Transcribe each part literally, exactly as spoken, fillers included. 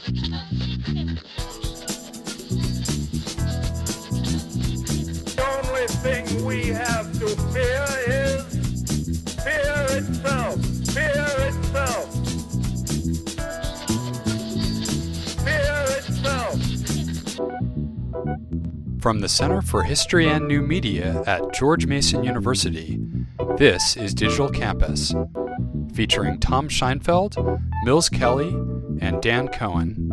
The only thing we have to fear is fear itself. Fear itself. Fear itself. From the Center for History and New Media at George Mason University, this is Digital Campus, featuring Tom Scheinfeld, Mills Kelly, and Dan Cohen.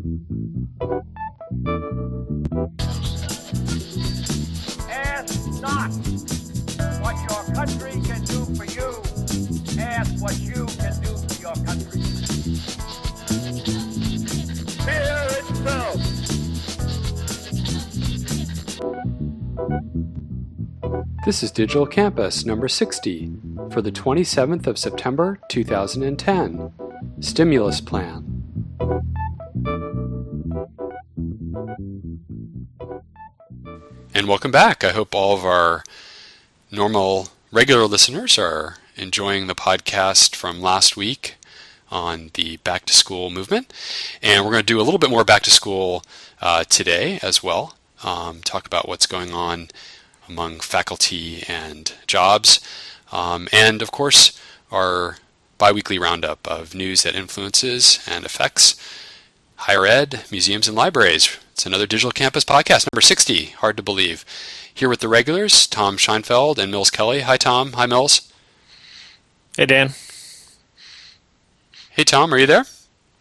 Ask not what your country can do for you. Ask what you can do for your country. Fear itself. This is Digital Campus number sixty for the twenty-seventh of September two thousand ten. Stimulus Plan. And welcome back. I hope all of our normal, regular listeners are enjoying the podcast from last week on the back to school movement. And we're going to do a little bit more back to school uh, today as well. Um, talk about what's going on among faculty and jobs. Um, and of course, our bi-weekly roundup of news that influences and affects higher ed, museums, and libraries. It's another Digital Campus podcast, number sixty. Hard to believe. Here with the regulars, Tom Scheinfeld and Mills Kelly. Hi, Tom. Hi, Mills. Hey, Dan. Hey, Tom. Are you there?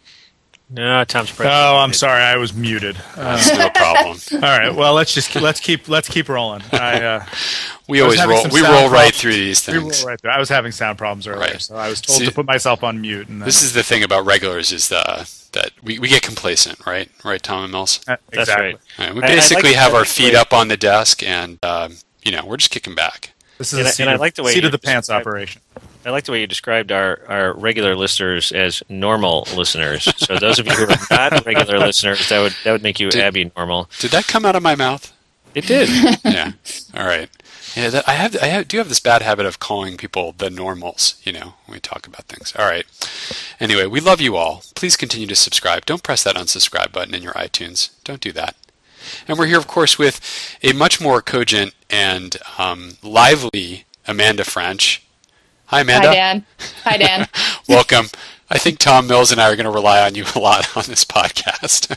No, Tom's present. Oh, I'm sorry, I was muted. Uh, That's no problem. all right, well, let's just let's keep let's keep rolling. I, uh, we I was always having roll. some We sound roll right problems. through these We roll things. right through. I was having sound problems earlier, Right. so I was told See- to put myself on mute. And then, This is the thing about regulars is the, that we, we get complacent, right? Right, Tom and Mills? uh, That's exactly. right. Right, we I- I basically like- have I our like the feet way- up on the desk and, um, you know, we're just kicking back. This is And a I- seat, and I of, like the way seat you of the pants described- operation. I like the way you described our, our regular listeners as normal listeners. So those of you who are not regular listeners, that would that would make you Did- abby-normal. Did that come out of my mouth? It did. Yeah. All right. Yeah, that, I have I have, do have this bad habit of calling people the normals, you know, when we talk about things. All right. Anyway, we love you all. Please continue to subscribe. Don't press that unsubscribe button in your iTunes. Don't do that. And we're here, of course, with a much more cogent and um, lively Amanda French. Hi, Amanda. Hi, Dan. Hi, Dan. Welcome. I think Tom Mills and I are going to rely on you a lot on this podcast.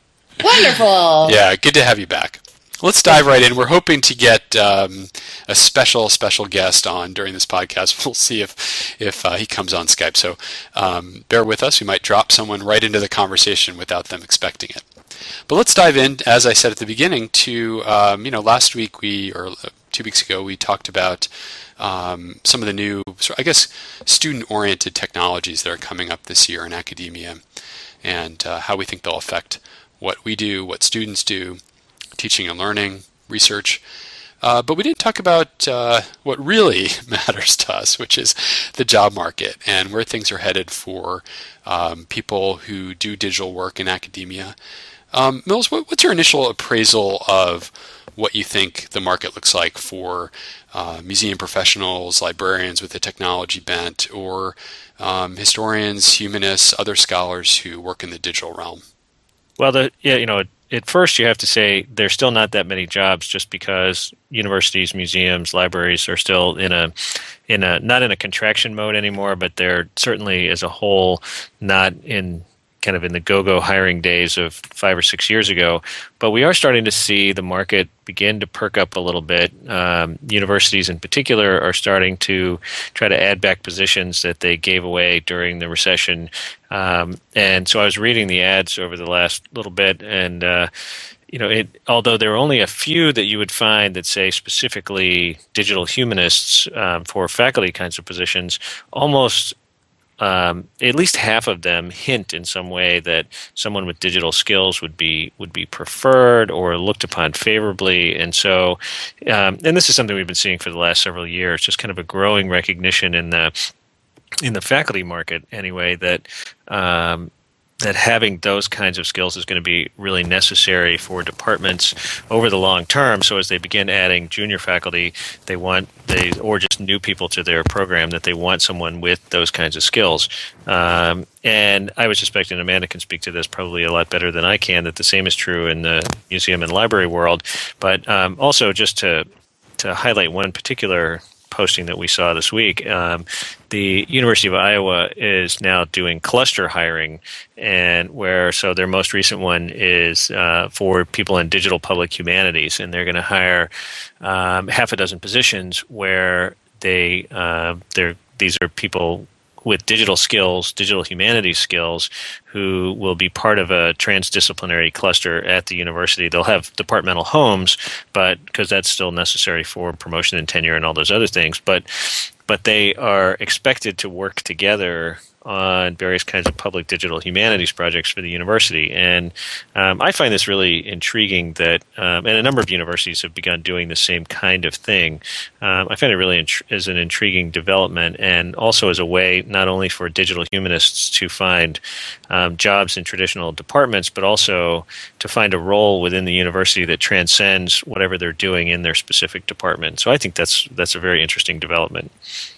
Wonderful. Yeah, good to have you back. Let's dive right in. We're hoping to get um, a special, special guest on during this podcast. We'll see if if uh, he comes on Skype. So um, bear with us. We might drop someone right into the conversation without them expecting it. But let's dive in, as I said at the beginning, to, um, you know, last week we, or two weeks ago, we talked about um, some of the new, I guess, student-oriented technologies that are coming up this year in academia and uh, how we think they'll affect what we do, what students do, teaching and learning, research. Uh, but we didn't talk about uh, what really matters to us, which is the job market and where things are headed for um, people who do digital work in academia. Um, Mills, what, what's your initial appraisal of what you think the market looks like for uh, museum professionals, librarians with a technology bent, or um, historians, humanists, other scholars who work in the digital realm? Well, the yeah, you know, at first you have to say there's still not that many jobs, just because universities, museums, libraries are still in a in a not in a contraction mode anymore, but they're certainly as a whole not in kind of in the go-go hiring days of five or six years ago. But we are starting to see the market begin to perk up a little bit. Um, universities in particular are starting to try to add back positions that they gave away during the recession. Um, and so I was reading the ads over the last little bit, and uh, you know, it, although there are only a few that you would find that say specifically digital humanists um, for faculty kinds of positions, almost Um, at least half of them hint in some way that someone with digital skills would be would be preferred or looked upon favorably. And so, um, and this is something we've been seeing for the last several years, just kind of a growing recognition in the in the faculty market anyway that um, that having those kinds of skills is going to be really necessary for departments over the long term. So as they begin adding junior faculty, they want they or just new people to their program, that they want someone with those kinds of skills. Um, and I would suspect, and Amanda can speak to this probably a lot better than I can, that the same is true in the museum and library world. But um, also just to to highlight one particular posting that we saw this week, um, the University of Iowa is now doing cluster hiring, and where so their most recent one is uh, for people in digital public humanities, and they're going to hire um, half a dozen positions where they uh, they're these are people with digital skills, digital humanities skills, who will be part of a transdisciplinary cluster at the university. They'll have departmental homes, but because that's still necessary for promotion and tenure and all those other things. But but they are expected to work together on various kinds of public digital humanities projects for the university. And um, I find this really intriguing that, um, and a number of universities have begun doing the same kind of thing. Um, I find it really int- as an intriguing development, and also as a way not only for digital humanists to find um, jobs in traditional departments, but also to find a role within the university that transcends whatever they're doing in their specific department. So I think that's that's a very interesting development.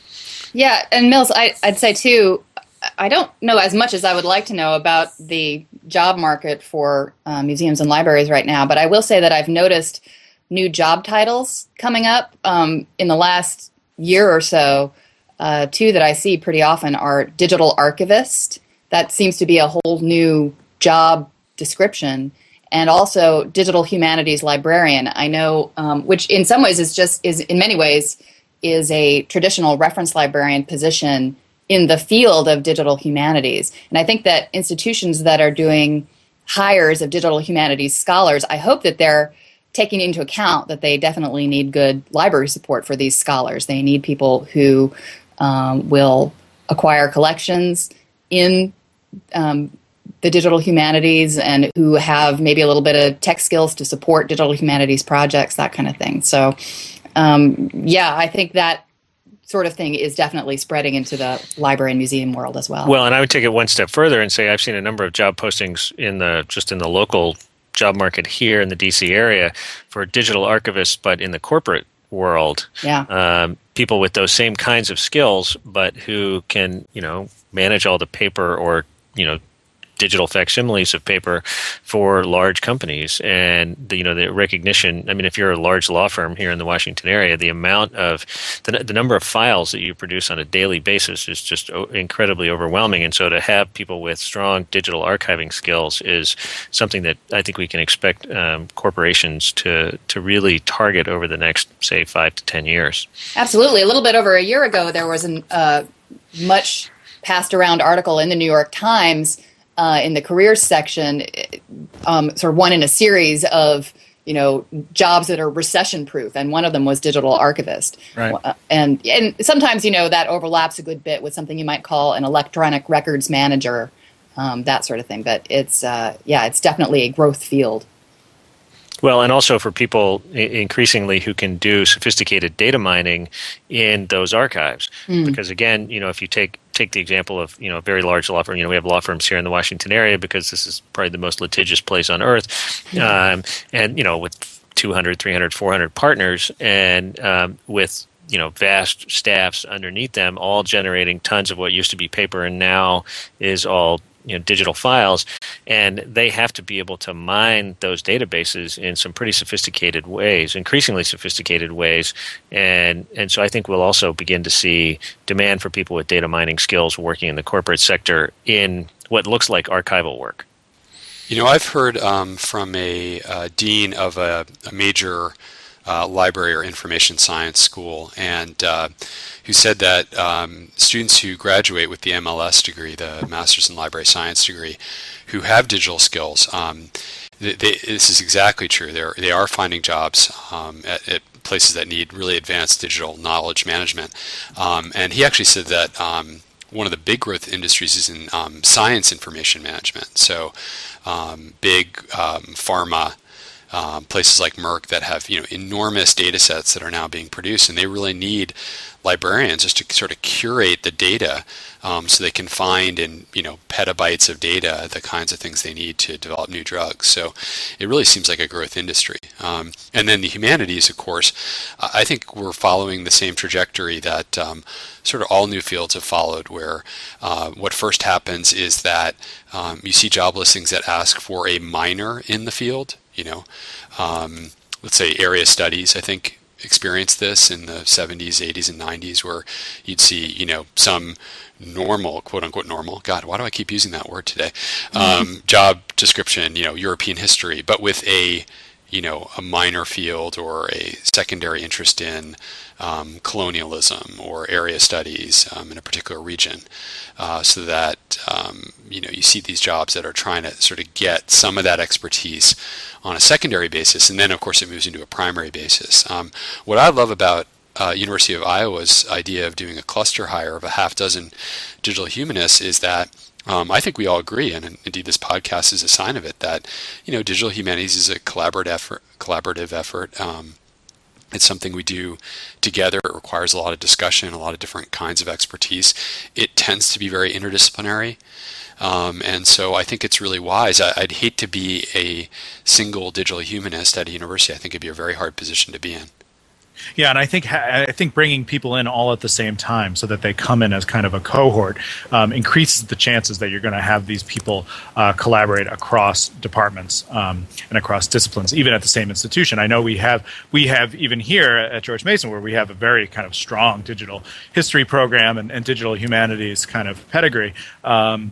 Yeah, and Mills, I, I'd say too, I don't know as much as I would like to know about the job market for uh, museums and libraries right now, but I will say that I've noticed new job titles coming up um, in the last year or so. Uh, two that I see pretty often are digital archivist. That seems to be a whole new job description. And also digital humanities librarian. I know, um, which in some ways is just, is in many ways, is a traditional reference librarian position in the field of digital humanities. And I think that institutions that are doing hires of digital humanities scholars, I hope that they're taking into account that they definitely need good library support for these scholars. They need people who um, will acquire collections in um, the digital humanities and who have maybe a little bit of tech skills to support digital humanities projects, that kind of thing. So, um, yeah, I think that sort of thing is definitely spreading into the library and museum world as well. Well, and I would take it one step further and say I've seen a number of job postings in the just in the local job market here in the D C area for digital archivists, but in the corporate world. Yeah. Um, people with those same kinds of skills, but who can, you know, manage all the paper or, you know, digital facsimiles of paper for large companies. And the, you know, the recognition, I mean, if you're a large law firm here in the Washington area, the amount of the, the number of files that you produce on a daily basis is just incredibly overwhelming. And so to have people with strong digital archiving skills is something that I think we can expect um, corporations to to really target over the next, say, five to ten years. Absolutely. A little bit over a year ago, there was a uh, much passed around article in the New York Times Uh, in the careers section, um, sort of one in a series of, you know, jobs that are recession proof, and one of them was digital archivist. Right. Uh, and and sometimes, you know, that overlaps a good bit with something you might call an electronic records manager, um, that sort of thing. But it's uh, yeah, it's definitely a growth field. Well, and also for people increasingly who can do sophisticated data mining in those archives, mm. because again, you know, if you take take the example of, you know, a very large law firm, you know, we have law firms here in the Washington area because this is probably the most litigious place on earth, mm. um, and you know, with two hundred, three hundred, four hundred partners, and um, with you know vast staffs underneath them, all generating tons of what used to be paper and now is all, you know, digital files, and they have to be able to mine those databases in some pretty sophisticated ways, increasingly sophisticated ways, and and so I think we'll also begin to see demand for people with data mining skills working in the corporate sector in what looks like archival work. You know, I've heard um, from a uh, dean of a, a major Uh, library or information science school, and uh, who said that um, students who graduate with the M L S degree, the Master's in Library Science degree, who have digital skills, um, they, they, this is exactly true. They're, they are finding jobs um, at, at places that need really advanced digital knowledge management. Um, and he actually said that um, one of the big growth industries is in um, science information management. So um, big um, pharma, um, places like Merck that have you know enormous data sets that are now being produced, and they really need librarians just to sort of curate the data um, so they can find in you know petabytes of data the kinds of things they need to develop new drugs. So it really seems like a growth industry. Um, and then the humanities, of course, I think we're following the same trajectory that um, sort of all new fields have followed, where uh, what first happens is that um, you see job listings that ask for a minor in the field. You know, um, let's say area studies, I think, experienced this in the seventies, eighties, and nineties, where you'd see, you know, some normal, quote unquote normal, God, why do I keep using that word today? Um, job description, you know, European history, but with a, you know, a minor field or a secondary interest in um, colonialism or area studies um, in a particular region, uh, so that um, you know you see these jobs that are trying to sort of get some of that expertise on a secondary basis, and then of course it moves into a primary basis. Um, what I love about uh, University of Iowa's idea of doing a cluster hire of a half dozen digital humanists is that Um, I think we all agree, and indeed this podcast is a sign of it, that you know digital humanities is a collaborative effort. Collaborative effort. Um, it's something we do together. It requires a lot of discussion, a lot of different kinds of expertise. It tends to be very interdisciplinary, um, and so I think it's really wise. I, I'd hate to be a single digital humanist at a university. I think it'd be a very hard position to be in. Yeah, and I think I think bringing people in all at the same time so that they come in as kind of a cohort um, increases the chances that you're going to have these people uh, collaborate across departments um, and across disciplines, even at the same institution. I know we have we have even here at George Mason, where we have a very kind of strong digital history program and, and digital humanities kind of pedigree. Um,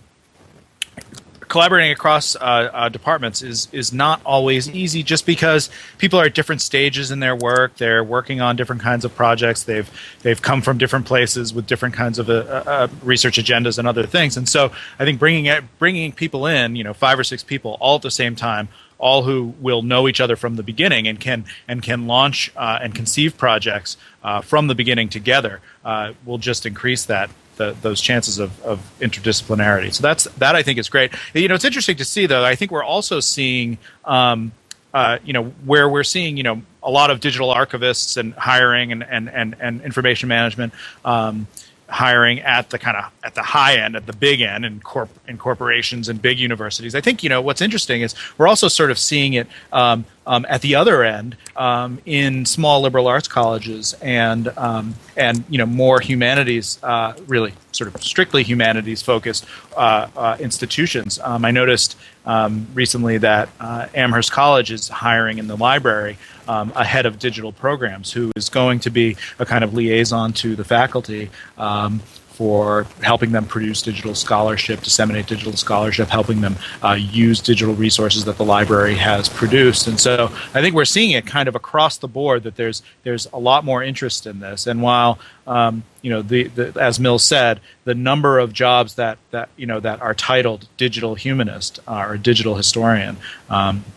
Collaborating across uh, uh, departments is is not always easy, just because people are at different stages in their work. They're working on different kinds of projects. They've they've come from different places with different kinds of uh, uh, research agendas and other things. And so I think bringing bringing people in, you know, five or six people all at the same time, all who will know each other from the beginning and can and can launch uh, and conceive projects uh, from the beginning together, uh, will just increase that. The, those chances of, of interdisciplinarity. So that's that I think is great. You know, it's interesting to see, though. I think we're also seeing, um, uh, you know, where we're seeing, you know, a lot of digital archivists and hiring and and and, and information management um, hiring at the kind of at the high end, at the big end, in corp in corporations and big universities. I think, you know, what's interesting is we're also sort of seeing it um, um, at the other end um, in small liberal arts colleges and um, and you know more humanities, uh, really sort of strictly humanities focused uh, uh, institutions. Um, I noticed um, recently that uh, Amherst College is hiring in the library um, a head of digital programs who is going to be a kind of liaison to the faculty um, for helping them produce digital scholarship, disseminate digital scholarship, helping them uh, use digital resources that the library has produced. And so I think we're seeing it kind of across the board that there's there's a lot more interest in this. And while um, you know, the, the as Mills said, the number of jobs that that you know that are titled digital humanist uh, or digital historian, um,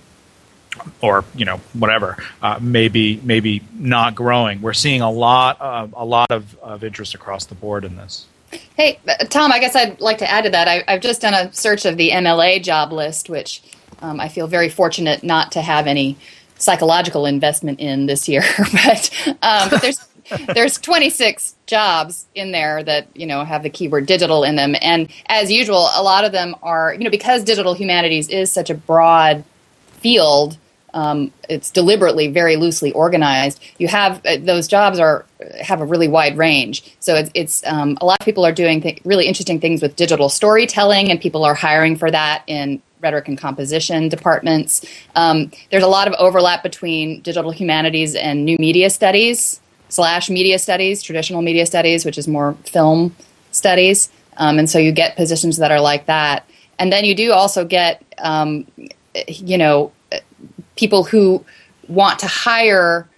or you know whatever, uh, maybe maybe not growing. We're seeing a lot of, a lot of, of interest across the board in this. Hey, Tom, I guess I'd like to add to that. I, I've just done a search of the M L A job list, which um, I feel very fortunate not to have any psychological investment in this year. but um, but there's there's twenty-six jobs in there that you know have the keyword digital in them, and as usual, a lot of them are you know because digital humanities is such a broad field. Um, it's deliberately very loosely organized. You have uh, those jobs are have a really wide range. So it's, it's um, a lot of people are doing th- really interesting things with digital storytelling, and people are hiring for that in rhetoric and composition departments. Um, there's a lot of overlap between digital humanities and new media studies slash media studies, traditional media studies, which is more film studies. Um, and so you get positions that are like that. And then you do also get, um, you know, people who want to hire,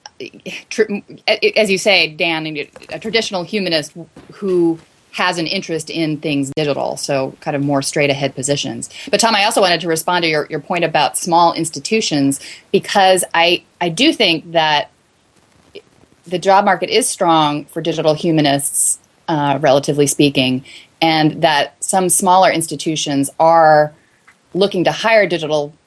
as you say, Dan, a traditional humanist who has an interest in things digital, so kind of more straight-ahead positions. But, Tom, I also wanted to respond to your, your point about small institutions, because I, I do think that the job market is strong for digital humanists, uh, relatively speaking, and that some smaller institutions are looking to hire digital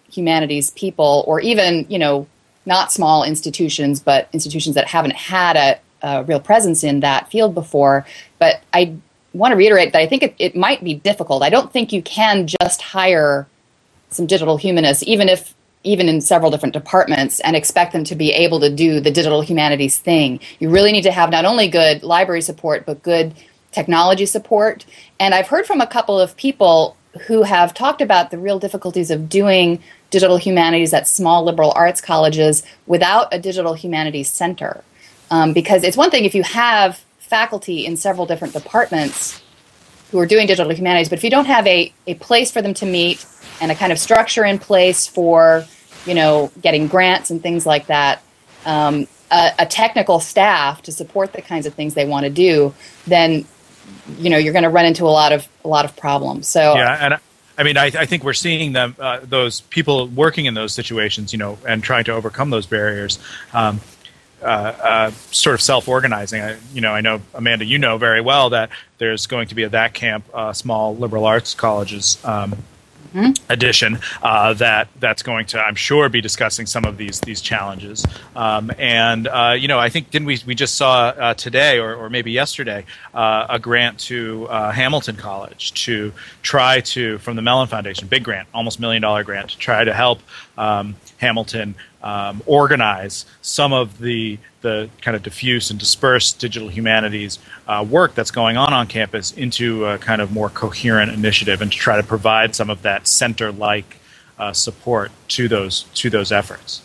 humanities people, or even, you know, not small institutions, but institutions that haven't had a, a real presence in that field before. But I want to reiterate that I think it, it might be difficult. I don't think you can just hire some digital humanists, even if even in several different departments, and expect them to be able to do the digital humanities thing. You really need to have not only good library support, but good technology support. And I've heard from a couple of people who have talked about the real difficulties of doing digital humanities at small liberal arts colleges without a digital humanities center. Um, because it's one thing if you have faculty in several different departments who are doing digital humanities, but if you don't have a, a place for them to meet and a kind of structure in place for, you know, getting grants and things like that, um, a, a technical staff to support the kinds of things they want to do, then, you know, you're going to run into a lot of a lot of problems. So yeah, and I mean, I, I think we're seeing them, uh, those people working in those situations, you know, and trying to overcome those barriers. Um, Uh, uh, sort of self-organizing. I, you know, I know, Amanda, you know very well that there's going to be a That Camp uh, small liberal arts colleges um, mm-hmm. edition uh, that that's going to, I'm sure, be discussing some of these these challenges. Um, and uh, you know, I think didn't we we just saw uh, today or, or maybe yesterday uh, a grant to uh, Hamilton College to try to, from the Mellon Foundation, big grant, almost million dollar grant, to try to help um, Hamilton Um, organize some of the the kind of diffuse and dispersed digital humanities uh, work that's going on on campus into a kind of more coherent initiative, and to try to provide some of that center-like uh, support to those to those efforts.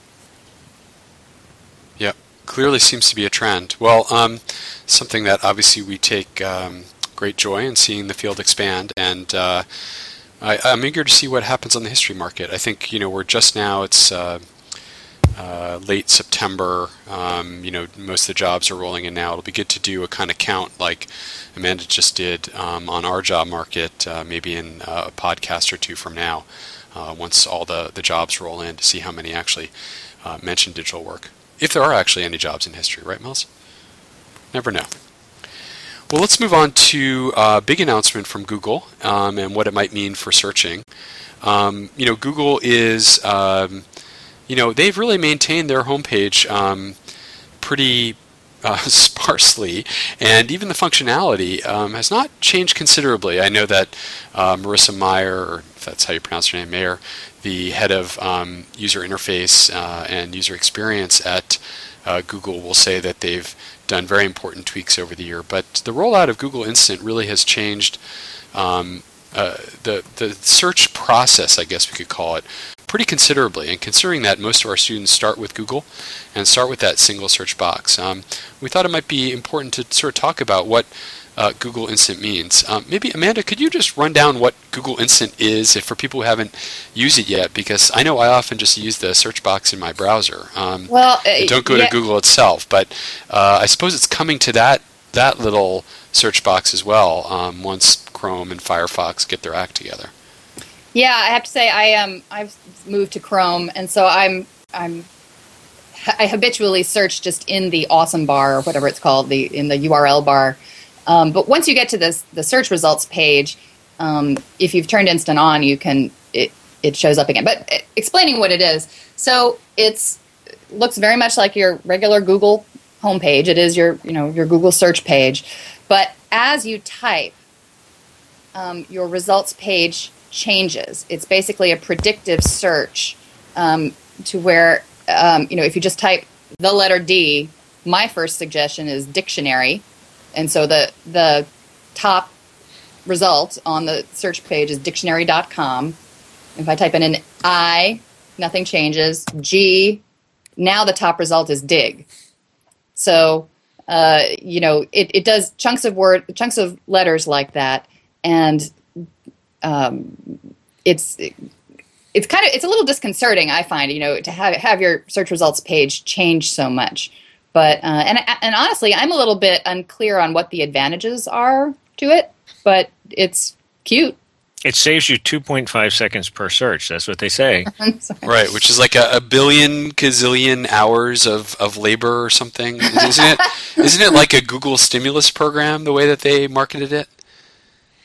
Yeah, clearly seems to be a trend. Well, um, something that obviously we take um, great joy in seeing the field expand, and uh, I, I'm eager to see what happens on the history market. I think, you know, we're just now, it's uh, uh, late September, um, you know, most of the jobs are rolling in now. It'll be good to do a kind of count like Amanda just did um, on our job market, uh, maybe in uh, a podcast or two from now, uh, once all the, the jobs roll in, to see how many actually uh, mention digital work. If there are actually any jobs in history, right, Mills? Never know. Well, let's move on to a big announcement from Google um, and what it might mean for searching. Um, you know, Google is, um, you know, they've really maintained their homepage um, pretty uh, sparsely, and even the functionality um, has not changed considerably. I know that uh, Marissa Mayer, or if that's how you pronounce her name, Mayer, the head of um, user interface uh, and user experience at uh, Google, will say that they've done very important tweaks over the year. But the rollout of Google Instant really has changed um, uh, the the search process, I guess we could call it, pretty considerably. And considering that most of our students start with Google and start with that single search box, um, we thought it might be important to sort of talk about what uh, Google Instant means. Um, maybe, Amanda, could you just run down what Google Instant is, if for people who haven't used it yet? Because I know I often just use the search box in my browser. Um, well, uh, don't go yeah. to Google itself, but uh, I suppose it's coming to that that little search box as well um, once Chrome and Firefox get their act together. Yeah, I have to say I um I've moved to Chrome, and so I'm I'm I habitually search just in the awesome bar or whatever it's called, the in the U R L bar. Um, but once you get to this the search results page, um, if you've turned Instant on, you can it it shows up again. But uh, explaining what it is, so it's looks very much like your regular Google homepage. It is your you know your Google search page, but as you type, um, your results page changes. It's basically a predictive search um, to where, um, you know, if you just type the letter D, my first suggestion is dictionary. And so the the top result on the search page is dictionary dot com. If I type in an I, nothing changes. G, now the top result is dig. So, uh, you know, it, it does chunks of word, chunks of letters like that. And Um, it's it's kind of it's a little disconcerting, I find, you know, to have have your search results page change so much. But uh, and and honestly, I'm a little bit unclear on what the advantages are to it. But it's cute. It saves you two point five seconds per search. That's what they say. Right, which is like a, a billion gazillion hours of, of labor or something. Isn't it? Isn't it like a Google stimulus program, the way that they marketed it?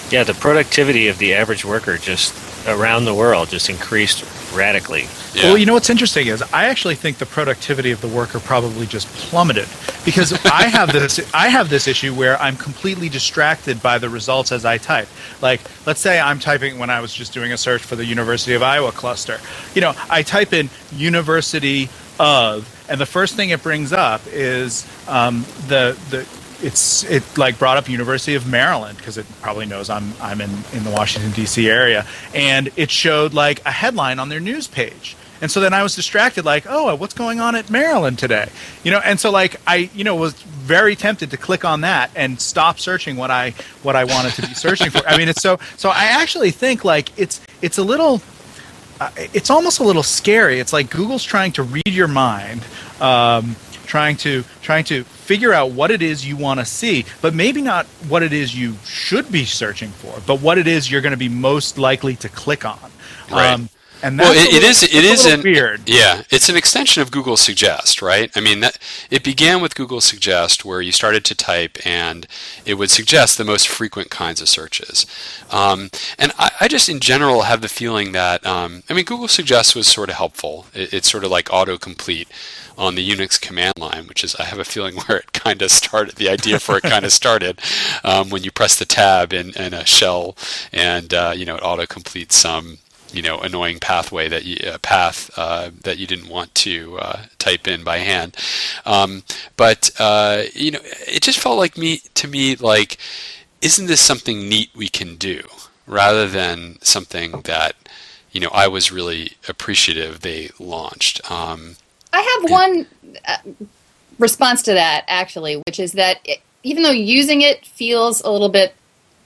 Yeah, the productivity of the average worker just around the world just increased radically. Yeah. Well, you know what's interesting is I actually think the productivity of the worker probably just plummeted because I have this I have this issue where I'm completely distracted by the results as I type. Like, let's say I'm typing when I was just doing a search for the University of Iowa cluster. You know, I type in University of, and the first thing it brings up is um, the the. It's it like brought up University of Maryland because it probably knows I'm I'm in, in the Washington D C area, and it showed like a headline on their news page, and so then I was distracted like, oh, what's going on at Maryland today, you know, and so like I you know was very tempted to click on that and stop searching what I what I wanted to be searching for. I mean, it's so so I actually think like it's it's a little. Uh, it's almost a little scary. It's like Google's trying to read your mind. Um, trying to trying to figure out what it is you want to see, but maybe not what it is you should be searching for, but what it is you're going to be most likely to click on. Right. Um, and that's well, it, little, it is. It is an, weird. Yeah, it's an extension of Google Suggest, right? I mean, that, it began with Google Suggest, where you started to type, and it would suggest the most frequent kinds of searches. Um, and I, I just, in general, have the feeling that um, I mean, Google Suggest was sort of helpful. It, it's sort of like autocomplete on the Unix command line, which is, I have a feeling, where it kind of started, the idea for it kind of started um, when you press the tab in, in a shell, and uh, you know, it auto-completes some, you know, annoying pathway that you, uh, path uh, that you didn't want to uh, type in by hand. Um, but uh, you know, it just felt like me to me like, isn't this something neat we can do, rather than something that, you know, I was really appreciative they launched. Um, I have one uh, response to that, actually, which is that it, even though using it feels a little bit,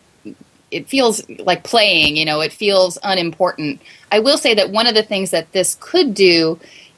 it feels like playing, you know, it feels unimportant. I will say that one of the things that this could do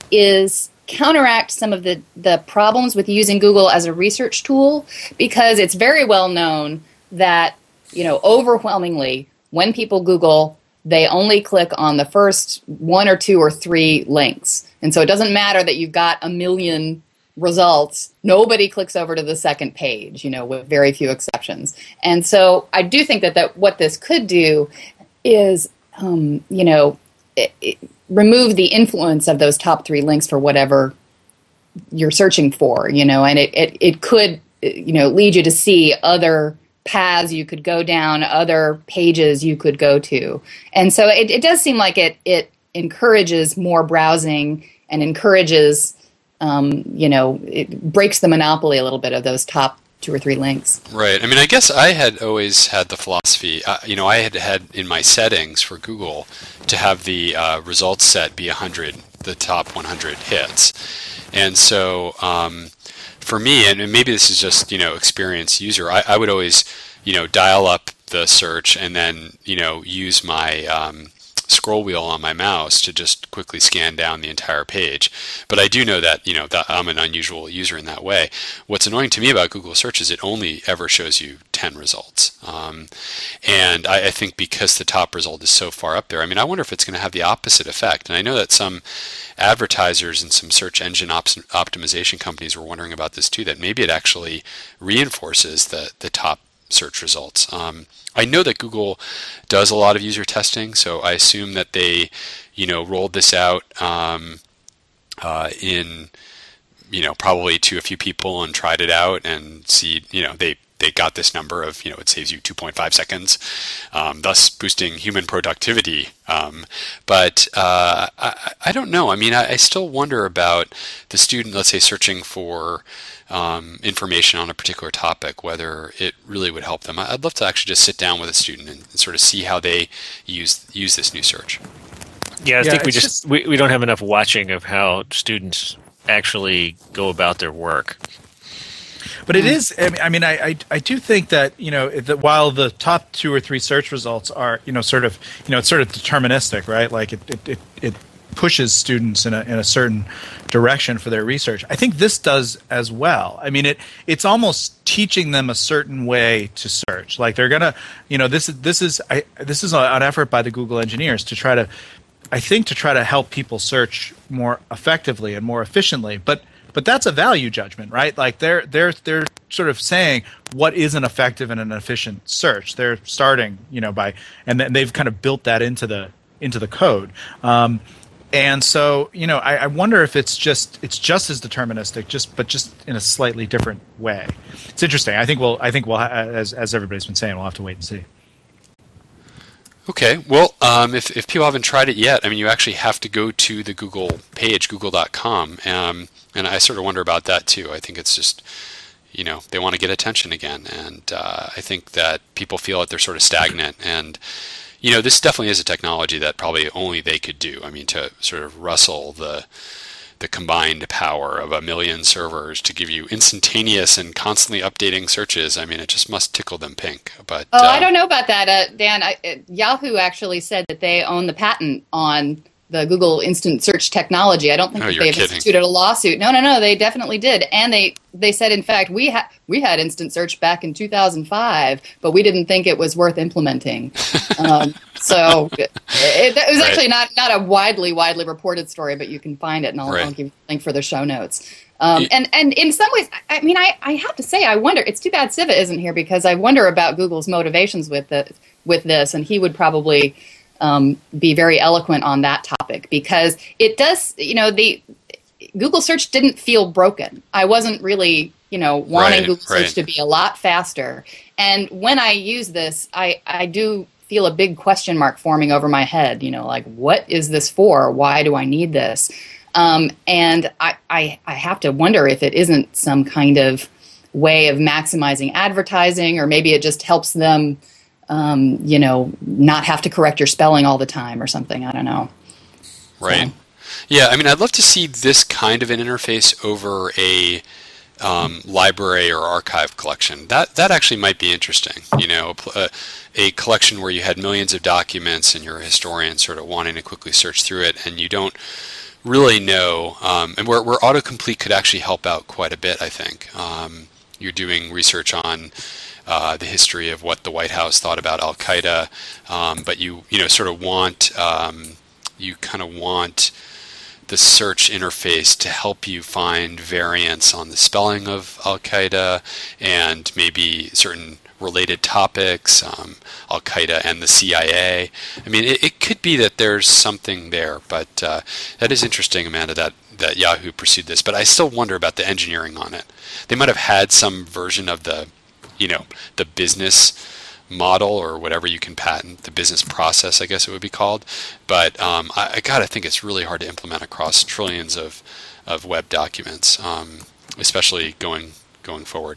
is counteract some of the, the problems with using Google as a research tool, because it's very well known that, you know, overwhelmingly, when people Google, they only click on the first one or two or three links. And so it doesn't matter that you've got a million results. Nobody clicks over to the second page, you know, with very few exceptions. And so I do think that, that what this could do is, um, you know, it, it, remove the influence of those top three links for whatever you're searching for, you know, and it, it, it could, you know, lead you to see other paths you could go down, other pages you could go to. And so it, it does seem like it, it encourages more browsing and encourages, um, you know, it breaks the monopoly a little bit of those top two or three links. Right. I mean, I guess I had always had the philosophy, uh, you know, I had had in my settings for Google to have the uh, results set be one hundred, the top one hundred hits. And so um, for me, and maybe this is just, you know, experienced user, I, I would always, you know, dial up the search and then, you know, use my um, scroll wheel on my mouse to just quickly scan down the entire page. But I do know that, you know, that I'm an unusual user in that way. What's annoying to me about Google Search is it only ever shows you ten results. Um, and I, I think because the top result is so far up there, I mean, I wonder if it's going to have the opposite effect. And I know that some advertisers and some search engine op- optimization companies were wondering about this too, that maybe it actually reinforces the, the top search results. Um, I know that Google does a lot of user testing, so I assume that they, you know, rolled this out um, uh, in, you know, probably to a few people and tried it out and see, you know, they they got this number of, you know, it saves you two point five seconds, um, thus boosting human productivity. Um, but uh, I, I don't know. I mean, I, I still wonder about the student, let's say, searching for um, information on a particular topic, whether it really would help them. I'd love to actually just sit down with a student and, and sort of see how they use use this new search. Yeah, I Yeah, think we it's just, just- we, we don't have enough watching of how students actually go about their work. But it is. I mean, I mean, I, I, I do think that, you know, that while the top two or three search results are, you know, sort of, you know, it's sort of deterministic, right? Like it, it, it, it pushes students in a in a certain direction for their research. I think this does as well. I mean, it it's almost teaching them a certain way to search. Like they're gonna, you know, this is this is I, this is an effort by the Google engineers to try to, I think, to try to help people search more effectively and more efficiently, but. but that's a value judgment, right? Like they're they're they're sort of saying what is an effective and an efficient search. They're starting, you know, by and then they've kind of built that into the into the code. Um, and so, you know, I, I wonder if it's just it's just as deterministic, just but just in a slightly different way. It's interesting. I think we'll I think we'll ha- as as everybody's been saying, we'll have to wait and see. Okay, well, um, if, if people haven't tried it yet, I mean, you actually have to go to the Google page, google dot com, um, and I sort of wonder about that too. I think it's just, you know, they want to get attention again, and uh, I think that people feel that they're sort of stagnant, and, you know, this definitely is a technology that probably only they could do. I mean, to sort of rustle the the combined power of a million servers to give you instantaneous and constantly updating searches. I mean, it just must tickle them pink. But oh, uh, I don't know about that, uh, Dan. I, uh, Yahoo actually said that they own the patent on the Google Instant Search technology. I don't think Oh, that you're they've kidding. instituted a lawsuit. No, no, no. They definitely did, and they they said, in fact, we had we had Instant Search back in two thousand five, but we didn't think it was worth implementing. um, so it, it, it was Right. actually not not a widely widely reported story, but you can find it, and I'll, Right. I'll give you a link for the show notes. Um, You- and, and in some ways, I I mean, I, I have to say, I wonder, it's too bad Siva isn't here, because I wonder about Google's motivations with the, with this, and he would probably um, be very eloquent on that topic, because it does, you know, the Google search didn't feel broken. I wasn't really, you know, wanting Right, Google search right. to be a lot faster. And when I use this, I, I do feel a big question mark forming over my head, you know, like, what is this for? Why do I need this? Um, and I, I, I have to wonder if it isn't some kind of way of maximizing advertising, or maybe it just helps them, um, you know, not have to correct your spelling all the time or something. I don't know. Right. So. Yeah, I mean, I'd love to see this kind of an interface over a um, library or archive collection. That that actually might be interesting. You know, a, a collection where you had millions of documents and you're a historian sort of wanting to quickly search through it, and you don't really know, um, and where, where autocomplete could actually help out quite a bit, I think. Um, you're doing research on uh, the history of what the White House thought about Al-Qaeda, um, but you you know sort of want um, you kind of want the search interface to help you find variants on the spelling of Al-Qaeda and maybe certain related topics, um, Al-Qaeda and the C I A. I mean, it, it could be that there's something there, but uh, that is interesting, Amanda, that, that Yahoo pursued this. But I still wonder about the engineering on it. They might have had some version of the, you know, the business model or whatever you can patent, the business process, I guess it would be called. But um, I, I gotta think it's really hard to implement across trillions of, of web documents, um, especially going going forward.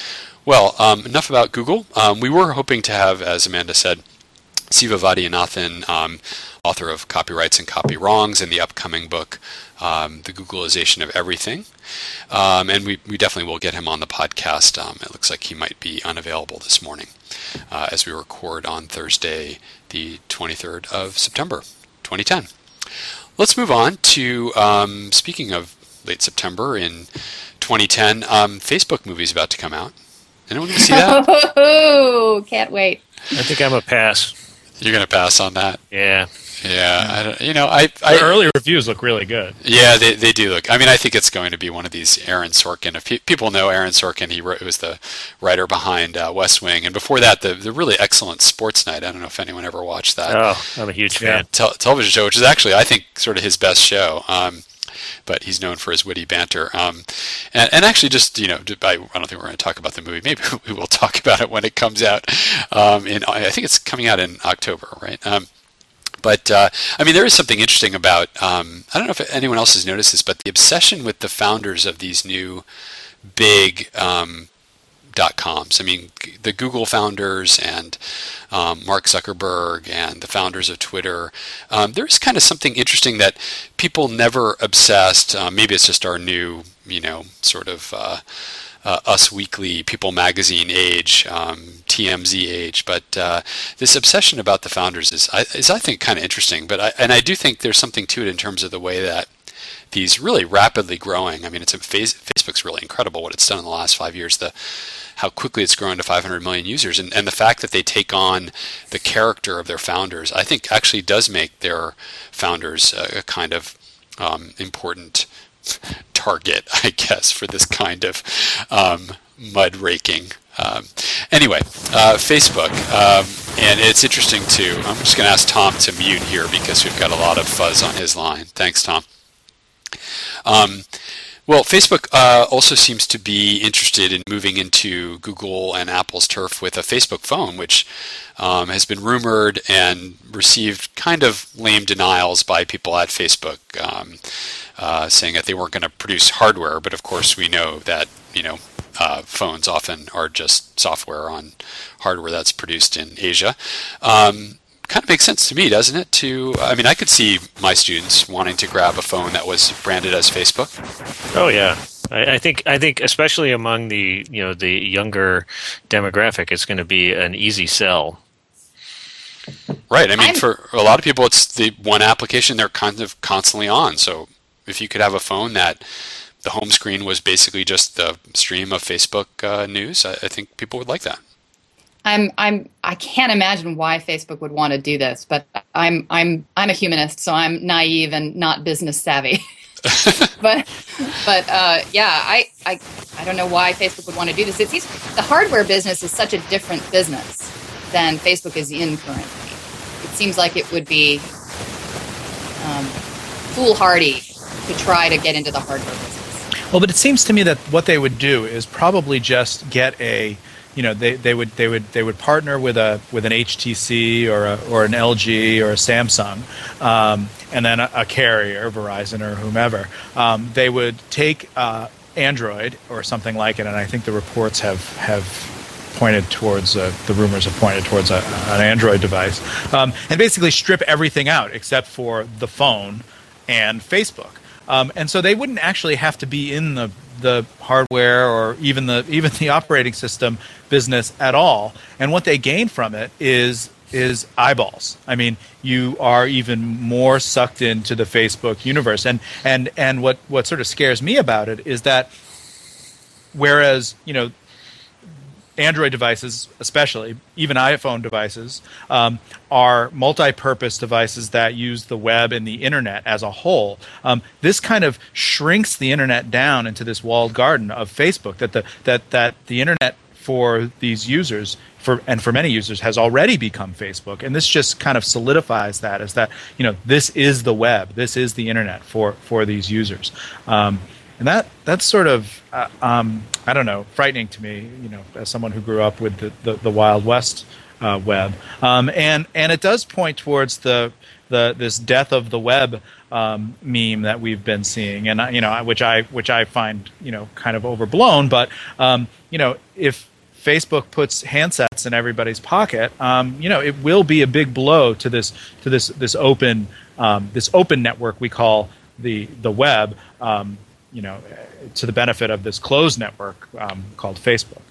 Well, um, enough about Google. Um, we were hoping to have, as Amanda said, Siva Vaidyanathan, um, author of Copyrights and Copy Wrongs, and the upcoming book, um, The Googleization of Everything. Um, and we, we definitely will get him on the podcast. Um, it looks like he might be unavailable this morning uh, as we record on Thursday, the twenty-third of September, twenty ten. Let's move on to, um, speaking of late September in twenty ten, um, Facebook movie is about to come out. Anyone going to see that? Oh, can't wait. I think I'm a pass. You're going to pass on that? Yeah. Yeah, I don't, you know, I, I The early reviews look really good. yeah, they they do look. I mean, I think it's going to be one of these Aaron Sorkin. If pe- people know Aaron Sorkin, he wrote, was the writer behind uh, West Wing, and before that, the the really excellent Sports Night. I don't know if anyone ever watched that Oh, I'm a huge fan. tel- television show, which is actually, I think, sort of his best show. Um, but he's known for his witty banter. Um, and, and actually, just you know, I, I don't think we're going to talk about the movie. Maybe we will talk about it when it comes out. Um, in I think it's coming out in October, right? Um, But, uh, I mean, there is something interesting about, um, I don't know if anyone else has noticed this, but the obsession with the founders of these new big um, dot-coms. I mean, the Google founders and um, Mark Zuckerberg and the founders of Twitter, um, there's kind of something interesting that people never obsessed. Uh, maybe it's just our new, you know, sort of uh, uh, Us Weekly, People Magazine age, um, T M Z age, but uh, this obsession about the founders is, I, is I think, kind of interesting. But I, and I do think there's something to it in terms of the way that these really rapidly growing. I mean, it's a phase, Facebook's really incredible what it's done in the last five years. The how quickly it's grown to five hundred million users, and and the fact that they take on the character of their founders, I think, actually does make their founders a, a kind of um, important target, I guess, for this kind of um, mud raking. Um, anyway, uh, Facebook, um, and it's interesting too. I'm just going to ask Tom to mute here because we've got a lot of fuzz on his line. Thanks, Tom. Um, well, Facebook uh, also seems to be interested in moving into Google and Apple's turf with a Facebook phone, which um, has been rumored and received kind of lame denials by people at Facebook, um, uh, saying that they weren't going to produce hardware. But of course, we know that you know uh, phones often are just software on hardware that's produced in Asia. Um, kind of makes sense to me, doesn't it? To I mean, I could see my students wanting to grab a phone that was branded as Facebook. Oh yeah, I, I think I think especially among the you know the younger demographic, it's going to be an easy sell. Right. I mean, I'm, for a lot of people, it's the one application they're kind of constantly on. So if you could have a phone that the home screen was basically just the stream of Facebook uh, news, I, I think people would like that. I'm I'm I can't imagine why Facebook would want to do this, but I'm I'm I'm a humanist, so I'm naive and not business savvy. but but uh, yeah, I, I I don't know why Facebook would want to do this. It's the hardware business is such a different business than Facebook is in currently. It seems like it would be um, foolhardy to try to get into the hardware business. Well, but it seems to me that what they would do is probably just get a You know, they, they would they would they would partner with a with an H T C or a, or an L G or a Samsung, um, and then a, a carrier, Verizon or whomever. Um, they would take uh, Android or something like it, and I think the reports have have pointed towards uh, the rumors have pointed towards a, an Android device, um, and basically strip everything out except for the phone and Facebook. Um, and so they wouldn't actually have to be in the the hardware or even the even the operating system business at all. And what they gain from it is is eyeballs. I mean, you are even more sucked into the Facebook universe. And and and what what sort of scares me about it is that whereas, you know, Android devices, especially, even iPhone devices, um, are multi-purpose devices that use the web and the internet as a whole. Um, this kind of shrinks the internet down into this walled garden of Facebook. That the that that the internet for these users, for and for many users, has already become Facebook, and this just kind of solidifies that as that you know this is the web, this is the internet for for these users. Um, And that that's sort of uh, um, I don't know, frightening to me, you know, as someone who grew up with the, the, the Wild West uh, web, um, and and it does point towards the the this death of the web um, meme that we've been seeing, and you know, which I which I find you know kind of overblown. But um, you know, if Facebook puts handsets in everybody's pocket, um, you know, it will be a big blow to this to this this open um, this open network we call the the web. Um, you know, to the benefit of this closed network um, called Facebook.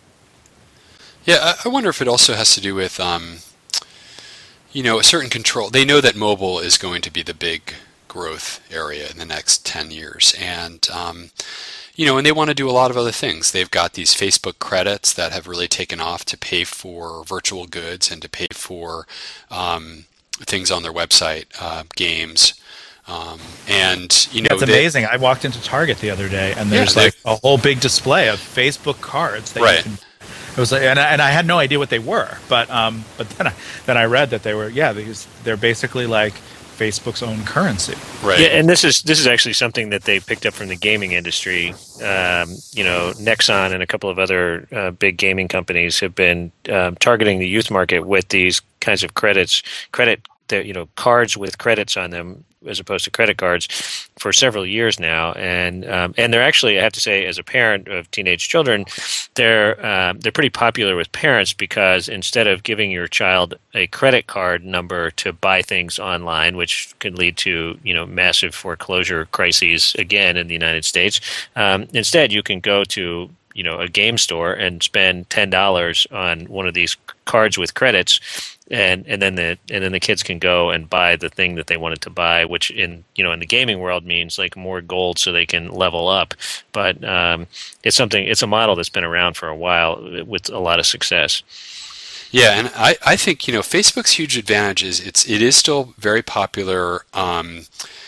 Yeah, I wonder if it also has to do with, um, you know, a certain control. They know that mobile is going to be the big growth area in the next ten years. And, um, you know, and they want to do a lot of other things. They've got these Facebook credits that have really taken off to pay for virtual goods and to pay for um, things on their website, uh, games. Um, and you know, that's amazing. I walked into Target the other day, and there's yeah, like a whole big display of Facebook cards. That right. You can, it was like, and I, and I had no idea what they were, but um, but then I then I read that they were yeah, these they're basically like Facebook's own currency. Right. Yeah, and this is this is actually something that they picked up from the gaming industry. Um, you know, Nexon and a couple of other uh, big gaming companies have been um, targeting the youth market with these kinds of credits, credit, you know, cards with credits on them, as opposed to credit cards, for several years now, and um, and they're actually, I have to say, as a parent of teenage children, they're uh, they're pretty popular with parents because instead of giving your child a credit card number to buy things online, which could lead to you know massive foreclosure crises again in the United States, um, instead you can go to you know a game store and spend ten dollars on one of these cards with credits. And and then the and then the kids can go and buy the thing that they wanted to buy, which in you know in the gaming world means like more gold so they can level up. But um, it's something it's a model that's been around for a while with a lot of success. Yeah, and I, I think you know Facebook's huge advantage is it's it is still very popular um,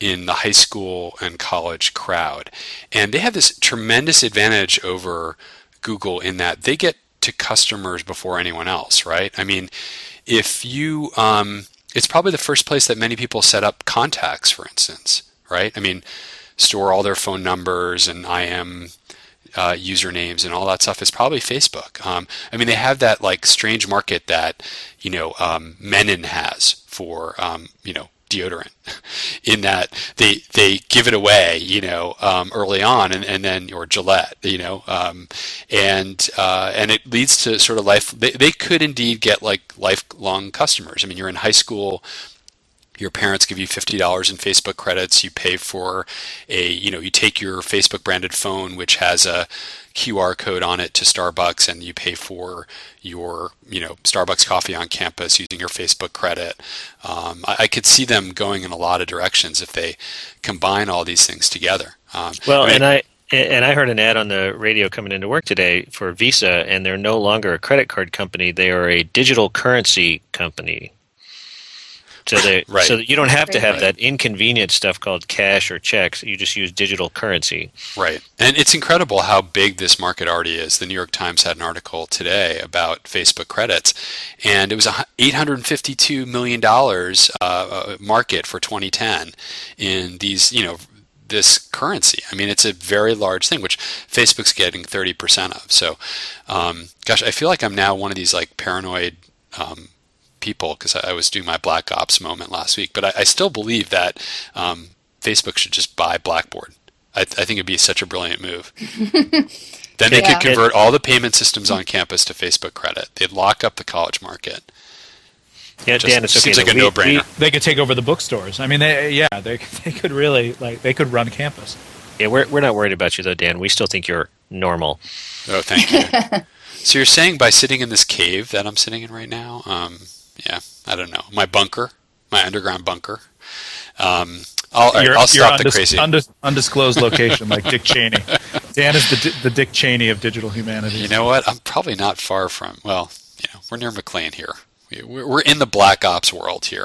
in the high school and college crowd. And they have this tremendous advantage over Google in that they get to customers before anyone else, right? I mean, if you, um, it's probably the first place that many people set up contacts, for instance, right? I mean, store all their phone numbers and I M uh, usernames and all that stuff is probably Facebook. Um, I mean, they have that like strange market that, you know, um, Menon has for, um, you know, deodorant, in that they they give it away, you know, um, early on, and, and then or Gillette, you know, um, and uh, and it leads to sort of life. They they could indeed get like lifelong customers. I mean, you're in high school. Your parents give you fifty dollars in Facebook credits. You pay for a, you know, you take your Facebook branded phone, which has a Q R code on it, to Starbucks, and you pay for your, you know, Starbucks coffee on campus using your Facebook credit. Um, I, I could see them going in a lot of directions if they combine all these things together. Um, well, I mean, and I and I heard an ad on the radio coming into work today for Visa, and they're no longer a credit card company; they are a digital currency company. So they, right. so that you don't have to have Right. that inconvenient stuff called cash or checks. You just use digital currency. Right. And it's incredible how big this market already is. The New York Times had an article today about Facebook credits, and it was a eight hundred fifty-two million dollars uh, market for twenty ten in these, you know, this currency. I mean, it's a very large thing, which Facebook's getting thirty percent of. So, um, gosh, I feel like I'm now one of these like paranoid um, people, because I, I was doing my Black Ops moment last week, but I, I still believe that um, Facebook should just buy Blackboard. I, I think it'd be such a brilliant move. Then they Yeah. could convert all the payment systems on campus to Facebook credit. They'd lock up the college market. Yeah, Just Dan, it's okay. seems like a We- no-brainer. They could take over the bookstores. I mean, they, yeah, they they could really like they could run campus. we- Yeah, we're we're not worried about you though, Dan. We still think you're normal. Oh, thank you. So you're saying by sitting in this cave that I'm sitting in right now, um, yeah, I don't know, my bunker, my underground bunker. Um, I'll, all right, You're- I'll stop you're the undis- crazy. undis- undisclosed location, like Dick Cheney. Dan is the Di- the Dick Cheney of digital humanities. You know what? I'm probably not far from. Well, you know, we're near McLean here. We- We're in the Black Ops world here.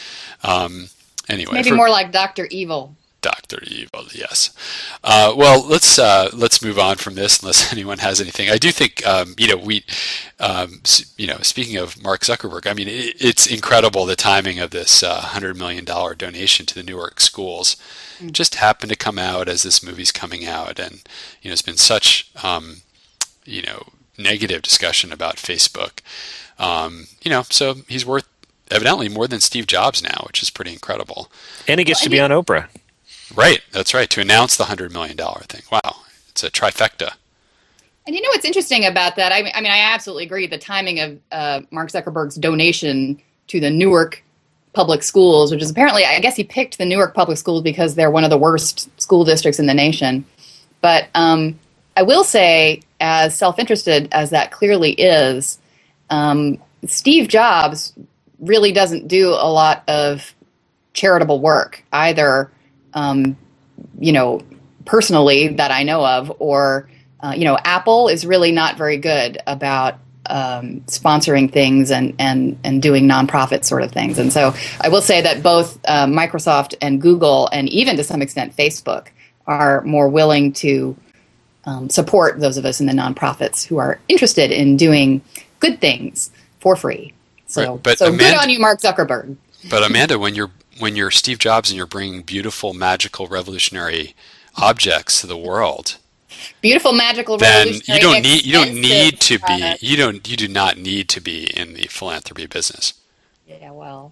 Um, anyway, Maybe for more like Doctor Evil. Doctor Evil, yes. Uh, well, let's uh, let's move on from this, unless anyone has anything. I do think, um, you know, we, um, s- you know, speaking of Mark Zuckerberg, I mean, it, it's incredible the timing of this uh, hundred million dollar donation to the Newark schools. It just happened to come out as this movie's coming out, and you know, it's been such, um, you know, negative discussion about Facebook. Um, you know, so he's worth evidently more than Steve Jobs now, which is pretty incredible. And he gets to be on Oprah. Right, that's right, to announce the one hundred million dollars thing. Wow, it's a trifecta. And you know what's interesting about that? I mean, I, mean, I absolutely agree. The timing of uh, Mark Zuckerberg's donation to the Newark public schools, which is apparently, I guess he picked the Newark public schools because they're one of the worst school districts in the nation. But um, I will say, as self-interested as that clearly is, um, Steve Jobs really doesn't do a lot of charitable work, either, um, you know, personally that I know of, or, uh, you know, Apple is really not very good about um, sponsoring things and, and, and doing nonprofit sort of things. And so I will say that both uh, Microsoft and Google, and even to some extent Facebook, are more willing to um, support those of us in the nonprofits who are interested in doing good things for free. So, Right, but so good Amanda- on you, Mark Zuckerberg. But Amanda, when you're when you're Steve Jobs and you're bringing beautiful, magical, revolutionary objects to the world, Beautiful, magical, then you revolutionary, don't need you don't expensive need to be product. you don't you do not need to be in the philanthropy business. Yeah, well,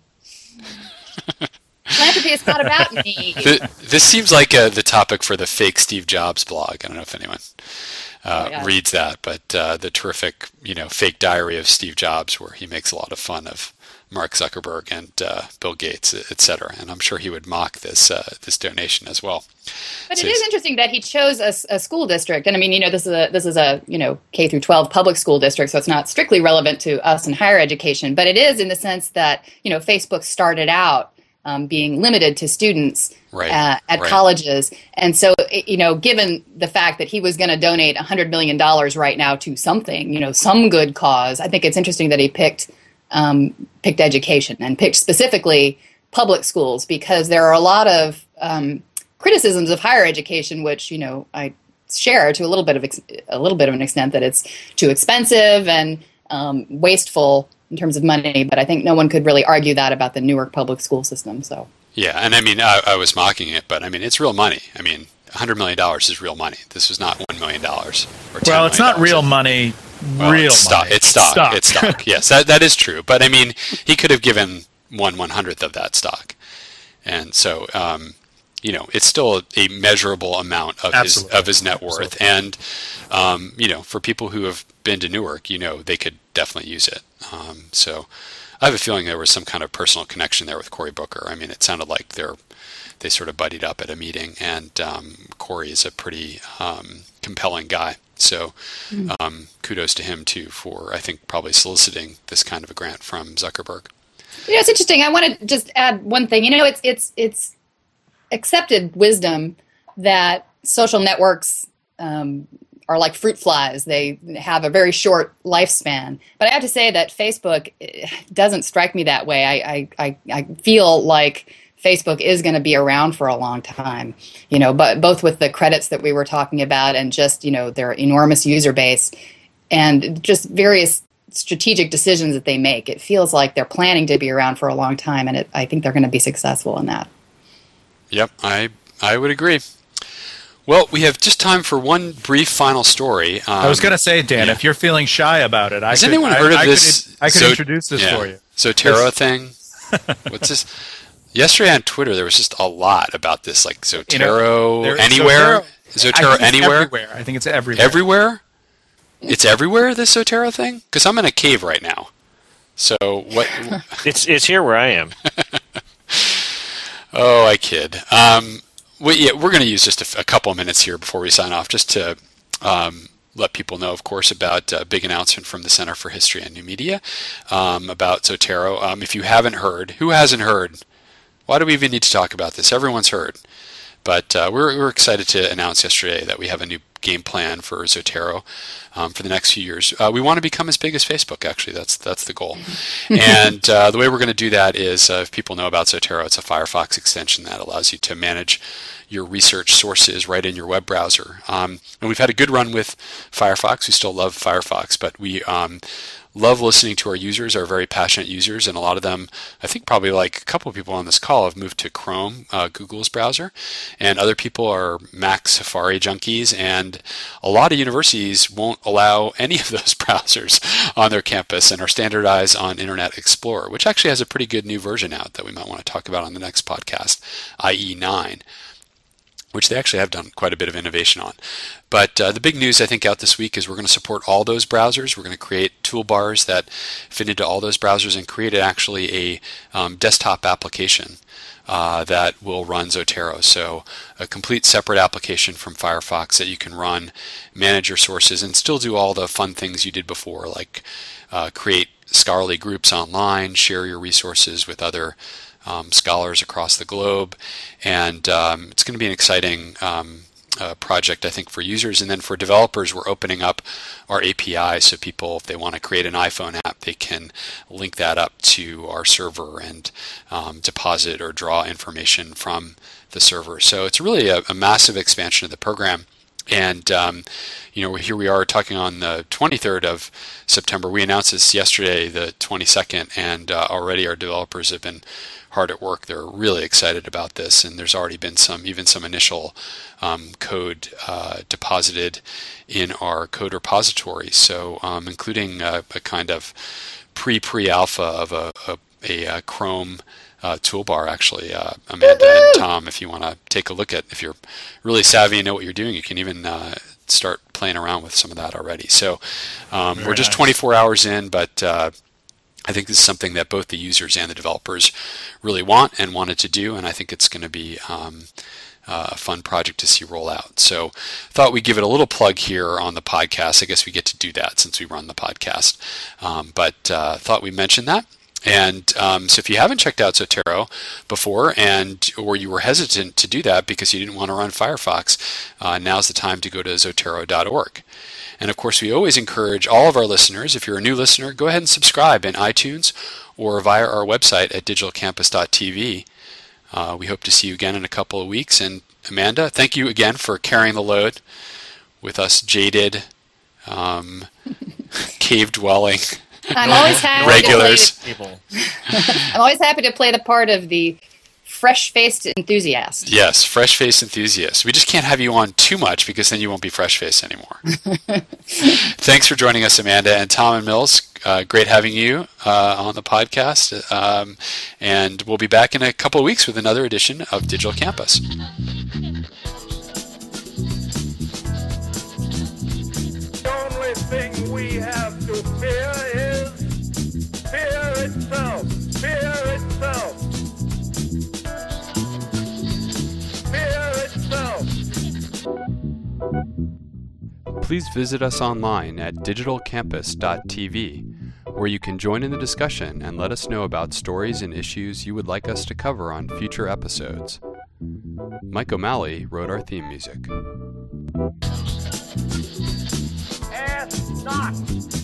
philanthropy is not about me. Th- This seems like uh, the topic for the fake Steve Jobs blog. I don't know if anyone uh, Oh, yeah. reads that, but uh, the terrific, you know, fake diary of Steve Jobs, where he makes a lot of fun of Mark Zuckerberg and uh, Bill Gates, et cetera. And I'm sure he would mock this uh, this donation as well. But So it is he's- interesting that he chose a, s- a school district, and I mean, you know, this is a this is a you know K through twelve public school district, so it's not strictly relevant to us in higher education, but it is in the sense that you know Facebook started out um, being limited to students Right, uh, at right. colleges, and so it- you know, given the fact that he was going to donate a hundred million dollars right now to something, you know, some good cause, I think it's interesting that he picked um, picked education and picked specifically public schools, because there are a lot of um, criticisms of higher education, which, you know, I share to a little bit of ex- a little bit of an extent, that it's too expensive and um, wasteful in terms of money. But I think no one could really argue that about the Newark public school system. So yeah, and I mean, I, I was mocking it, but I mean, it's real money. I mean, one hundred million dollars is real money. This was not one million dollars or ten Well, it's not million real dollars. money. Well, real it's stock. money. It's stock. Stock. It's stock. Yes, that that is true. But I mean, he could have given one one hundredth of that stock, and so um, you know, it's still a measurable amount of Absolutely. his of his net worth. Absolutely. And um, you know, for people who have been to Newark, you know, they could definitely use it. Um, so I have a feeling there was some kind of personal connection there with Cory Booker. I mean, it sounded like they're they sort of buddied up at a meeting, and um, Cory is a pretty um, compelling guy. So um, kudos to him, too, for, I think, probably soliciting this kind of a grant from Zuckerberg. You know, it's interesting. I want to just add one thing. You know, it's it's it's accepted wisdom that social networks um, are like fruit flies. They have a very short lifespan. But I have to say that Facebook doesn't strike me that way. I I, I, I feel like Facebook is going to be around for a long time, you know, but both with the credits that we were talking about and just, you know, their enormous user base and just various strategic decisions that they make. It feels like they're planning to be around for a long time, and it, I think they're going to be successful in that. Yep, I I would agree. Well, we have just time for one brief final story. Um, I was going to say, Dan, yeah. if you're feeling shy about it, I Has could, anyone I, heard of I this? Could, I could Zo- introduce this yeah, for you. Zotero This- thing. What's this? Yesterday on Twitter, there was just a lot about this, like Zotero You know, there- anywhere, Zotero, Zotero I think it's anywhere, everywhere. I think it's everywhere. everywhere. It's everywhere. This Zotero thing, because I'm in a cave right now. So what? It's it's here where I am. Oh, I kid. Um, we, yeah, we're going to use just a, a couple of minutes here before we sign off, just to um, let people know, of course, about a big announcement from the Center for History and New Media um, about Zotero. Um, if you haven't heard, who hasn't heard? Why do we even need to talk about this? Everyone's heard. But uh, we're, we're excited to announce yesterday that we have a new game plan for Zotero um, for the next few years. Uh, we want to become as big as Facebook, actually. That's that's the goal. And uh, the way we're going to do that is, uh, if people know about Zotero, it's a Firefox extension that allows you to manage your research sources right in your web browser. Um, and we've had a good run with Firefox. We still love Firefox, but we um, love listening to our users, our very passionate users, and a lot of them, I think probably like a couple of people on this call, have moved to Chrome, uh, Google's browser, and other people are Mac Safari junkies, and a lot of universities won't allow any of those browsers on their campus and are standardized on Internet Explorer, which actually has a pretty good new version out that we might want to talk about on the next podcast, I E nine. Which they actually have done quite a bit of innovation on. But uh, the big news, I think, out this week is we're going to support all those browsers. We're going to create toolbars that fit into all those browsers and create actually a um, desktop application uh, that will run Zotero. So a complete separate application from Firefox that you can run, manage your sources, and still do all the fun things you did before, like uh, create scholarly groups online, share your resources with other Um, scholars across the globe, and um, it's going to be an exciting um, uh, project, I think, for users. And then for developers, we're opening up our A P I so people, if they want to create an iPhone app, they can link that up to our server and um, deposit or draw information from the server. So it's really a, a massive expansion of the program. And, um, you know, here we are talking on the twenty-third of September. We announced this yesterday, the twenty-second, and uh, already our developers have been hard at work. They're really excited about this, and there's already been some, even some initial um, code uh, deposited in our code repository. So, um, including a, a kind of pre-pre-alpha of a, a, a, a Chrome uh, toolbar, actually. Uh, Amanda and Tom, if you want to take a look at, if you're really savvy and know what you're doing, you can even uh, start playing around with some of that already. So, um, we're just nice. twenty-four hours in, but uh, I think this is something that both the users and the developers really want and wanted to do, and I think it's going to be um, uh, a fun project to see roll out. So thought we'd give it a little plug here on the podcast. I guess we get to do that since we run the podcast, um, but uh, thought we'd mention that. And um, so if you haven't checked out Zotero before, and or you were hesitant to do that because you didn't want to run Firefox, uh, now's the time to go to zotero dot org. And of course, we always encourage all of our listeners, if you're a new listener, go ahead and subscribe in iTunes or via our website at digital campus dot t v. Uh, we hope to see you again in a couple of weeks. And Amanda, thank you again for carrying the load with us jaded, um, cave-dwelling I'm always happy regulars. To play the, I'm always happy to play the part of the fresh-faced enthusiast. Yes, fresh-faced enthusiast. We just can't have you on too much because then you won't be fresh-faced anymore. Thanks for joining us, Amanda. And Tom and Mills, uh, great having you uh, on the podcast. Um, and we'll be back in a couple of weeks with another edition of Digital Campus. The only thing we have to fear is fear itself. Fear itself. Fear itself. Please visit us online at digital campus dot t v, where you can join in the discussion and let us know about stories and issues you would like us to cover on future episodes. Mike O'Malley wrote our theme music. Ask not